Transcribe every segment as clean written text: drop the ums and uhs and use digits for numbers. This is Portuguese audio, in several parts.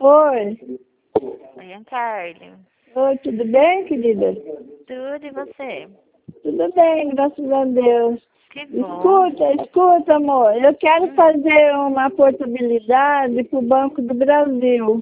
Oi. Oi, Ancarly. Oi, tudo bem, querida? Tudo e você? Tudo bem, graças a Deus. Que bom. Escuta, amor. Eu quero fazer uma portabilidade para o Banco do Brasil.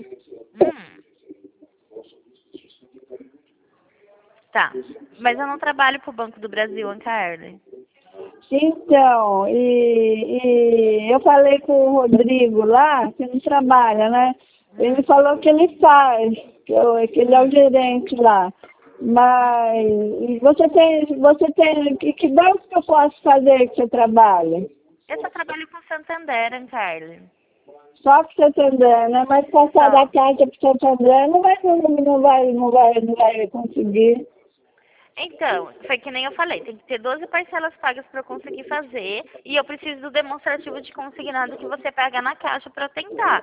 Tá. Mas eu não trabalho pro Banco do Brasil, Ancarly. Então, e eu falei com o Rodrigo lá, que não trabalha, né? Ele falou que ele faz, que ele é o gerente lá. Mas e que banco que eu posso fazer que você trabalha? Eu só trabalho com Santander, Ancarly. Só para você entender, né? Mas passar da caixa para o Santander não vai conseguir. Então, foi que nem eu falei, tem que ter 12 parcelas pagas para eu conseguir fazer e eu preciso do demonstrativo de consignado que você pega na caixa para tentar.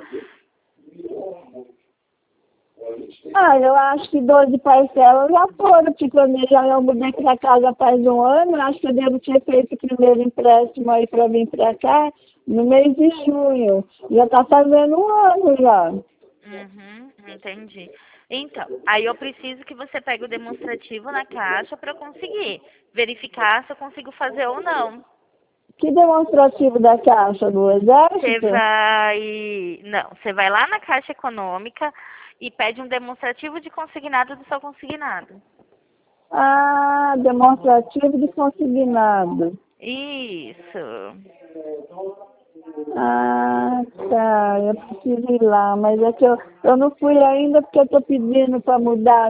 Ah, eu acho que 12 parcelas já foram, porque quando eu já mudei para casa faz um ano, eu acho que eu devo ter feito o primeiro empréstimo aí para vir para cá no mês de junho. Já está fazendo um ano já. Entendi. Então, aí eu preciso que você pegue o demonstrativo na caixa para eu conseguir verificar se eu consigo fazer ou não. Que demonstrativo da Caixa do Exército? Você vai lá na Caixa Econômica e pede um demonstrativo de consignado do seu consignado. Ah, demonstrativo de consignado. Isso. Ah, tá. Eu preciso ir lá, mas é que eu não fui ainda porque eu estou pedindo para mudar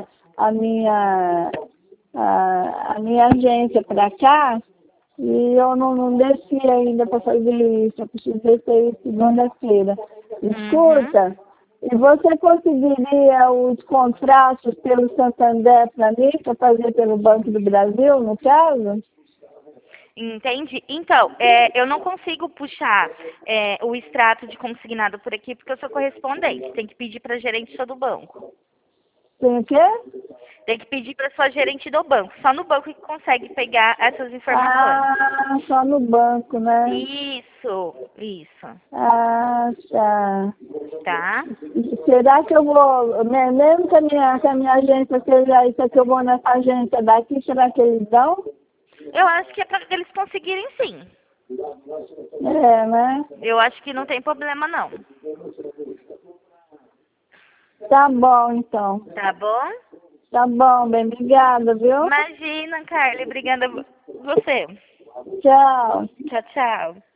a minha agência para cá e eu não desci ainda para fazer isso. Eu precisei ter isso segunda-feira. Escuta, e você conseguiria os contratos pelo Santander para mim, para fazer pelo Banco do Brasil, no caso? Entende? Então, eu não consigo puxar o extrato de consignado por aqui porque eu sou correspondente. Tem que pedir para a gerente do banco. Tem o quê? Tem que pedir para sua gerente do banco. Só no banco que consegue pegar essas informações. Ah, só no banco, né? Isso. Ah, tá. Tá? Será que eu vou, mesmo que a minha agência seja isso, que eu vou nessa agência daqui, será que eles dão? Eu acho que é para eles conseguirem sim. É, né? Eu acho que não tem problema não. Tá bom, então. Tá bom? Tá bom, bem, obrigada, viu? Imagina, Carly, obrigada a você. Tchau. Tchau, tchau.